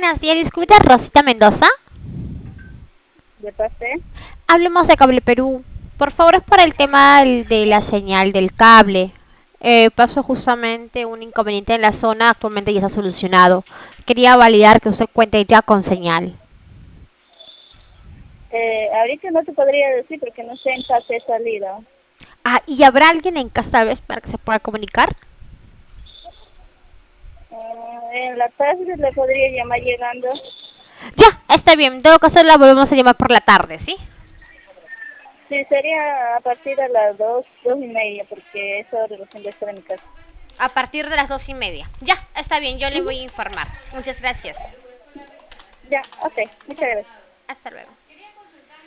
buenos días, disculpe, Rosita Mendoza. ¿De parte? Hablemos de Cable Perú. Por favor, es para el tema de la señal del cable. Pasó justamente un inconveniente en la zona, actualmente ya está solucionado. Quería validar que usted cuente ya con señal. Ahorita no te podría decir porque no sé en caso de salida. Ah, ¿y habrá alguien en casa tal vez para que se pueda comunicar? En la tarde le podría llamar llegando. Ya, está bien. En todo caso la volvemos a llamar por la tarde, ¿sí? Sí, sería a partir de las 2:30 porque es hora recién de estar en mi casa. A partir de las 2:30. Ya, está bien, yo le Ujú. voy a informar. Muchas gracias. Ya, ok, muchas gracias. Hasta luego.